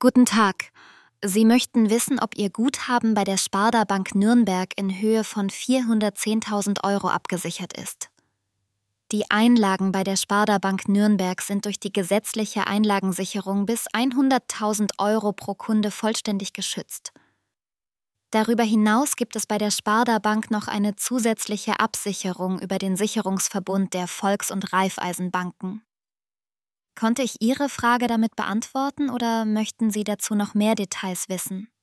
Guten Tag. Sie möchten wissen, ob Ihr Guthaben bei der Sparda Bank Nürnberg in Höhe von 410.000 € abgesichert ist. Die Einlagen bei der Sparda Bank Nürnberg sind durch die gesetzliche Einlagensicherung bis 100.000 € pro Kunde vollständig geschützt. Darüber hinaus gibt es bei der Sparda Bank noch eine zusätzliche Absicherung über den Sicherungsverbund der Volks- und Raiffeisenbanken. Konnte ich Ihre Frage damit beantworten oder möchten Sie dazu noch mehr Details wissen?